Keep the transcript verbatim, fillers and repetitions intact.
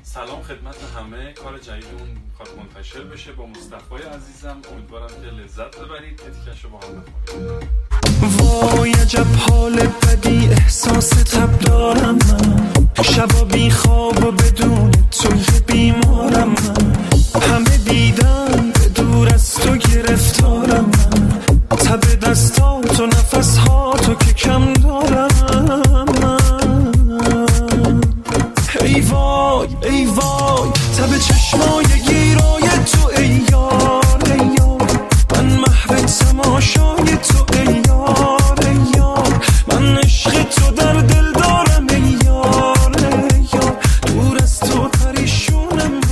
سلام خدمت همه. کار جدیدمون میخواد منتشر بشه با مصطفی عزیزم. امیدوارم که لذت ببرید. تیکشو با هم بخونید. وای عجب حال بدی احساس تب دارم من، شبا بی خواب و بدون توی بیمارم من، همه دیدن به دور از تو گرفتارم من، تب دستات و نفس ها تو که کم